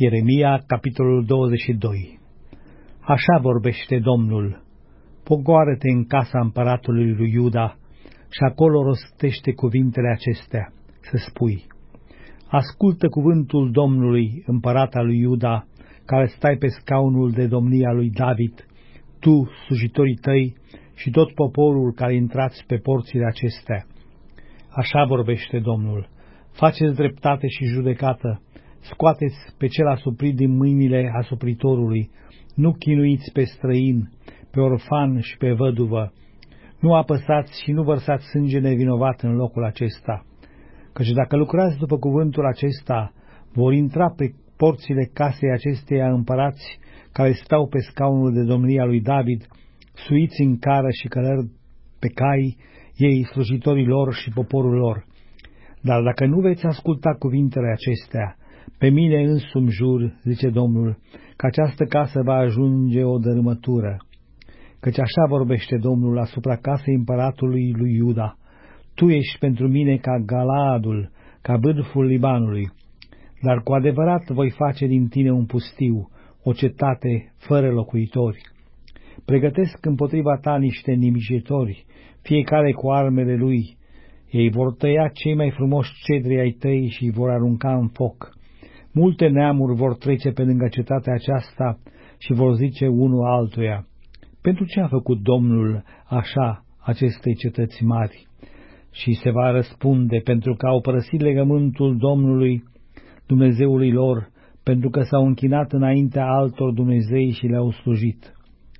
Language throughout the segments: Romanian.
Ieremia, capitolul 22. Așa vorbește Domnul: pogoară-te în casa împăratului lui Iuda și acolo rostește cuvintele acestea, să spui: ascultă cuvântul Domnului, împărat al lui Iuda, care stai pe scaunul de domnie al lui David, tu, slujitorii tăi și tot poporul care intrați pe porțile acestea. Așa vorbește Domnul: faceți dreptate și judecată, scoateți pe cel asuprit din mâinile asupritorului, nu chinuiți pe străin, pe orfan și pe văduvă, nu apăsați și nu vărsați sânge nevinovat în locul acesta. Căci dacă lucrați după cuvântul acesta, vor intra pe porțile casei acesteia împărați care stau pe scaunul de domnie a lui David, suiți în cară și călări pe cai, ei, slujitorii lor și poporul lor. Dar dacă nu veți asculta cuvintele acestea, pe mine însumi jur, zice Domnul, că această casă va ajunge o dărâmătură. Căci așa vorbește Domnul asupra casei împăratului lui Iuda: tu ești pentru mine ca Galaadul, ca vârful Libanului, dar cu adevărat voi face din tine un pustiu, o cetate fără locuitori. Pregătesc împotriva ta niște nimicitori, fiecare cu armele lui. Ei vor tăia cei mai frumoși cedri ai tăi și îi vor arunca în foc. Multe neamuri vor trece pe lângă cetatea aceasta și vor zice unul altuia: pentru ce a făcut Domnul așa acestei cetăți mari? Și se va răspunde: pentru că au părăsit legământul Domnului, Dumnezeului lor, pentru că s-au închinat înaintea altor dumnezei și le-au slujit.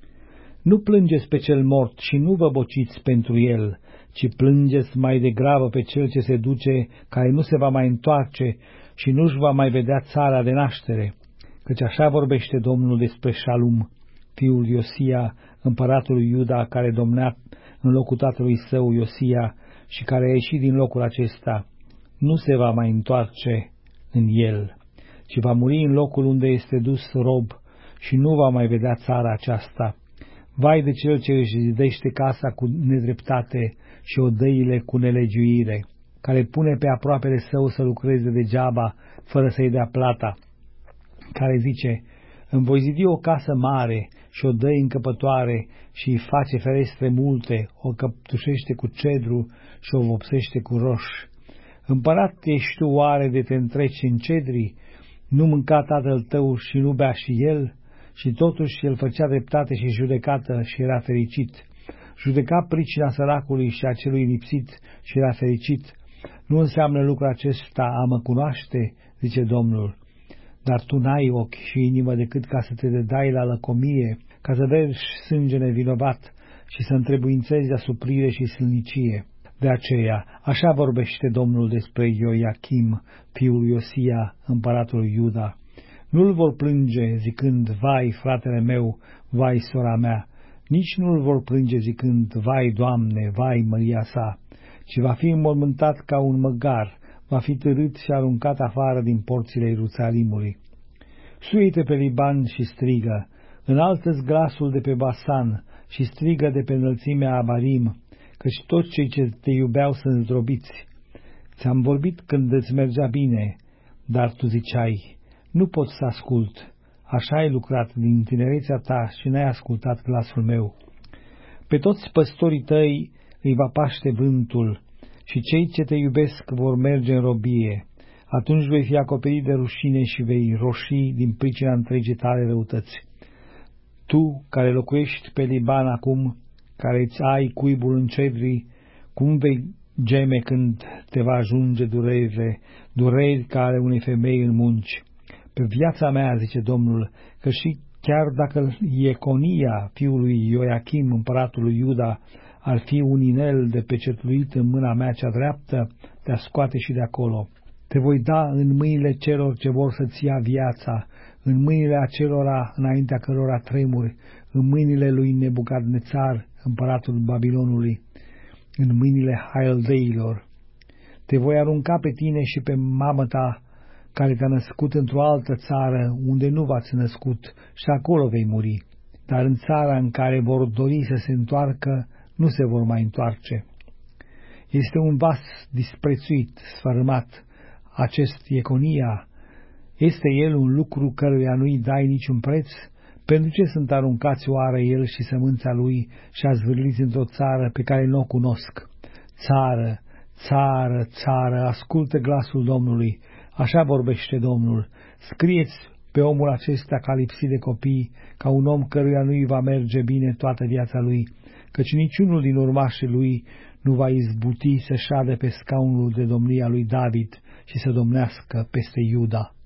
Nu plângeți pe cel mort și nu vă bociți pentru el, ci plângeți mai degrabă pe cel ce se duce, care nu se va mai întoarce și nu-și va mai vedea țara de naștere. Căci așa vorbește Domnul despre Șalum, fiul Iosia, împăratul lui Iuda, care domnea în locul tatălui său Iosia și care a ieșit din locul acesta: nu se va mai întoarce în el, ci va muri în locul unde este dus rob și nu va mai vedea țara aceasta. Vai de cel ce își zidește casa cu nedreptate și odăile cu nelegiuire, care pune pe aproapele său să lucreze degeaba, fără să-i dea plata, care zice: îmi voi zidi o casă mare și odăi încăpătoare și îi face ferestre multe, o căptușește cu cedru și o vopsește cu roș. Împărat ești tu oare de te întreci în cedri? Nu mânca tatăl tău și nu bea și el? Și totuși el făcea dreptate și judecată și era fericit. Judeca pricina săracului și a celui lipsit și era fericit. Nu înseamnă lucrul acesta a mă cunoaște, zice Domnul. Dar tu n-ai ochi și inimă decât ca să te dedai la lăcomie, ca să vezi sânge nevinovat și să întrebuințezi asuprire și silnicie. De aceea, așa vorbește Domnul despre Ioachim, fiul Iosia, împăratul lui Iuda: nu-l vor plânge zicând: vai, fratele meu, vai, sora mea, nici nu-l vor plânge zicând: vai, Doamne, vai, măria sa, ci va fi înmormântat ca un măgar, va fi târât și aruncat afară din porțile Ierusalimului. Suie-te pe Liban și strigă, înaltă-ți glasul de pe Basan și strigă de pe înălțimea Abarim, căci toți cei ce te iubeau sunt zdrobiți. Ți-am vorbit când îți mergea bine, dar tu ziceai: nu pot să ascult. Așa ai lucrat din tinerețea ta și n-ai ascultat glasul meu. Pe toți păstorii tăi îi va paște vântul și cei ce te iubesc vor merge în robie. Atunci vei fi acoperit de rușine și vei roșii din pricina întregii tale răutăți. Tu, care locuiești pe Liban acum, care îți ai cuibul în cedri, cum vei geme când te va ajunge durerile, dureri ca ale unei femei în munci. Pe viața mea, zice Domnul, că și chiar dacă Ieconia, fiul lui Ioachim, împăratul lui Iuda, ar fi un inel de pecetluit în mâna mea cea dreaptă, te-a scoate și de acolo. Te voi da în mâinile celor ce vor să-ți ia viața, în mâinile acelora înaintea cărora tremuri, în mâinile lui Nebucadnețar, împăratul Babilonului, în mâinile haldeilor. Te voi arunca pe tine și pe mamă ta, care te-a născut într-o altă țară unde nu v-ați născut, și acolo vei muri, dar în țara în care vor dori să se întoarcă, nu se vor mai întoarce. Este un vas disprețuit, sfărâmat, acest Ieconia, Este el un lucru căruia nu-i dai niciun preț? Pentru ce sunt aruncați oare el și sămânța lui și azvârliți într-o țară pe care nu o cunosc? Țară, țară, țară, ascultă glasul Domnului, așa vorbește Domnul. Scrieți pe omul acesta ca lipsit de copii, ca un om căruia nu-i va merge bine toată viața lui, căci niciunul din urmașii lui nu va izbuti să șadă pe scaunul de domnia lui David și să domnească peste Iuda.